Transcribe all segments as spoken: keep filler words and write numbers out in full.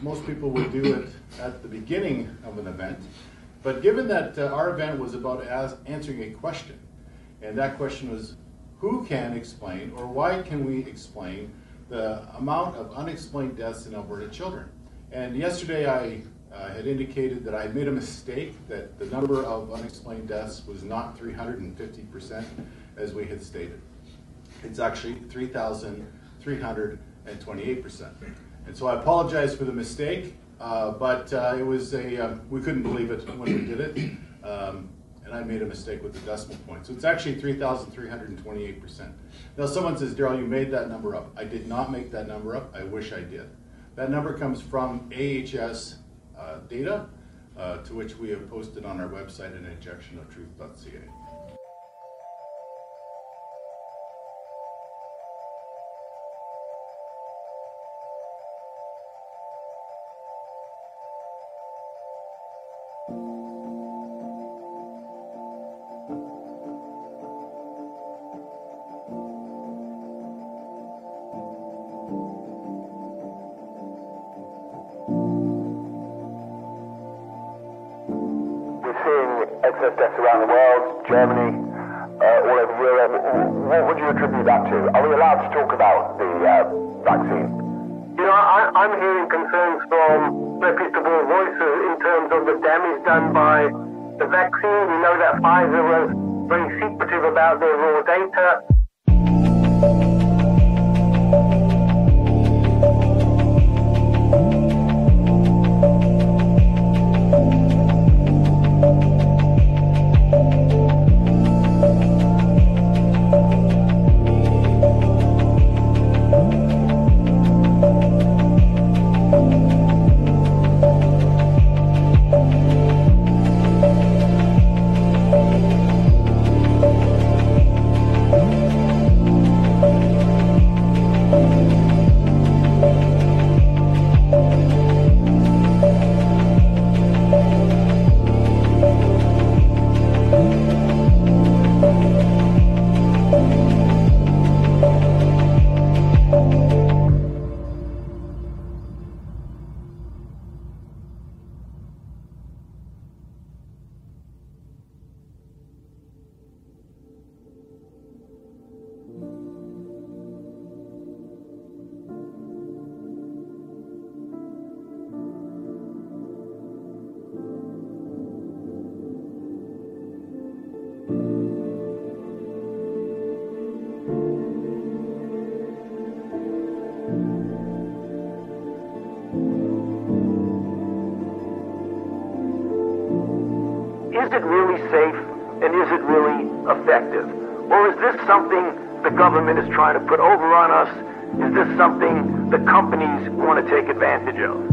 most people would do it at the beginning of an event. But given that uh, our event was about as answering a question, and that question was, who can explain, or why can we explain, the amount of unexplained deaths in Alberta children? And yesterday I uh, had indicated that I had made a mistake, that the number of unexplained deaths was not three hundred fifty percent as we had stated. It's actually three thousand three hundred twenty-eight percent. And so I apologize for the mistake, uh, but uh, it was a, uh, we couldn't believe it when we did it, um, and I made a mistake with the decimal point. So it's actually three thousand three hundred twenty-eight percent. Now someone says, Daryl, you made that number up. I did not make that number up. I wish I did. That number comes from A H S uh, data, uh, to which we have posted on our website at injection of truth dot c a. Excess deaths around the world, Germany, uh, all over Europe. What would you attribute that to? Are we allowed to talk about the uh, vaccine? You know, I, I'm hearing concerns from reputable voices in terms of the damage done by the vaccine. We know that Pfizer was very secretive about their raw data. Is it really safe, and is it really effective? Or is this something the government is trying to put over on us? Is this something the companies want to take advantage of?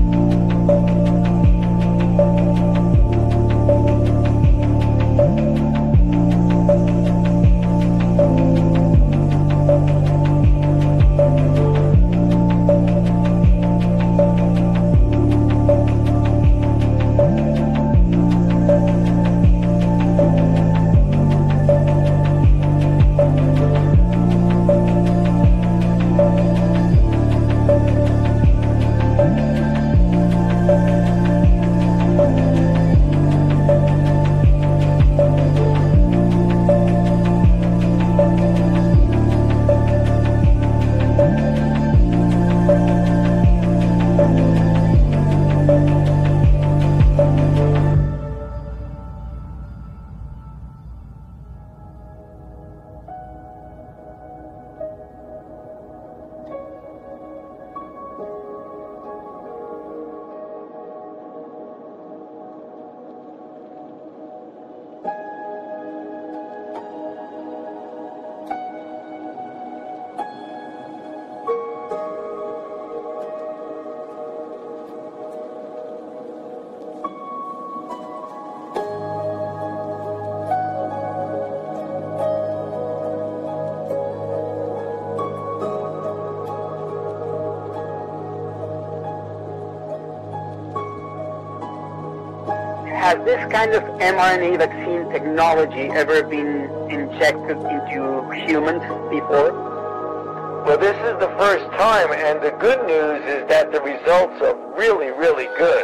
Has this kind of mRNA vaccine technology ever been injected into humans before? Well, this is the first time, and the good news is that the results are really, really good.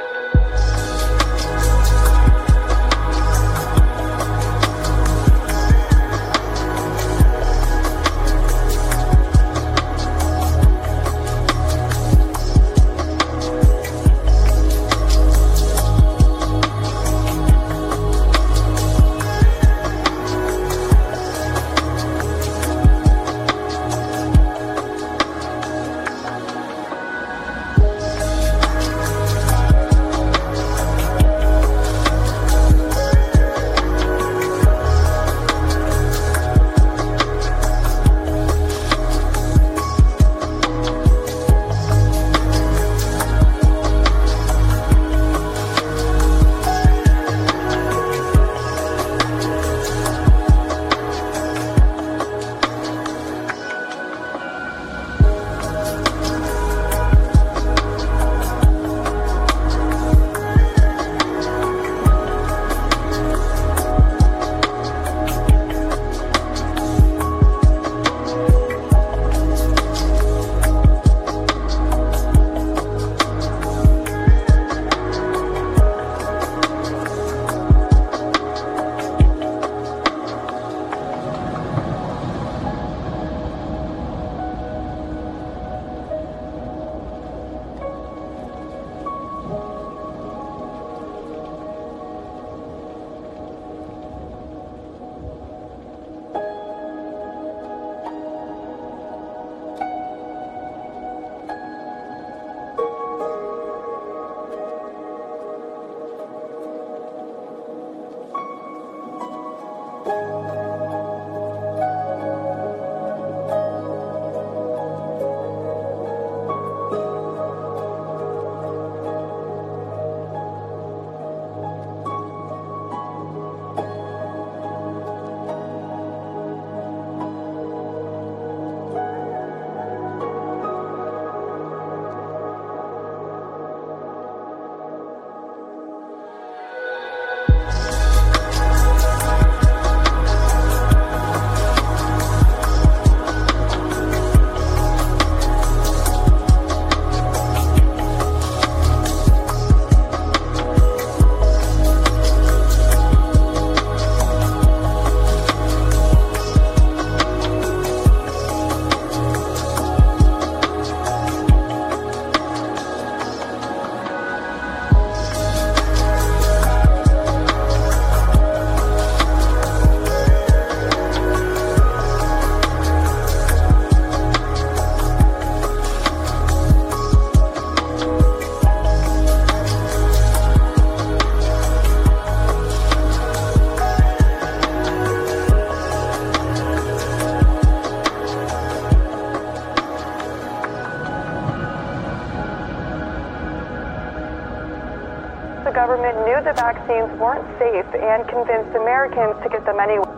The government knew the vaccines weren't safe and convinced Americans to get them anyway.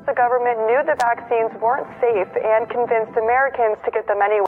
The government knew the vaccines weren't safe and convinced Americans to get them anyway.